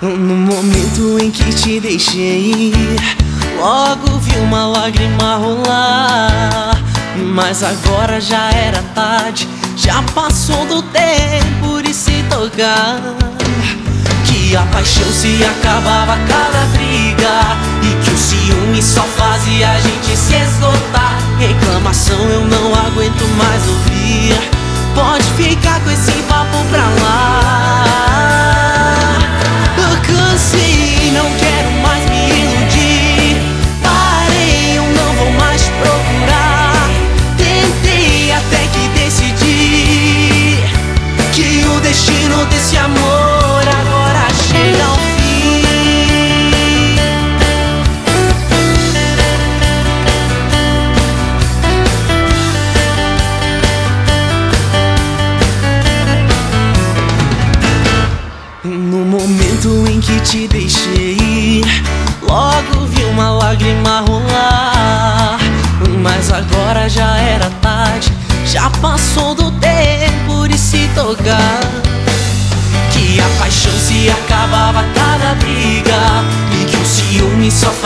No momento em que te deixei, logo vi uma lágrima rolar. Mas agora já era tarde, já passou do tempo de se tocar. Que a paixão se acabava a cada briga, e que o ciúme só fazia a gente se esgotar. Reclamação eu não aguento mais ouvir, pode ficar com esse papo pra lá. Eu cansei, não quero mais me iludir. Parei, eu não vou mais te procurar. Tentei até que decidi que o destino desse amor agora chega ao fim. No momento em que te deixei, logo vi uma lágrima rolar. Mas agora já era tarde, já passou do tempo de se tocar. Que a paixão se acabava a cada briga, e que o ciúme só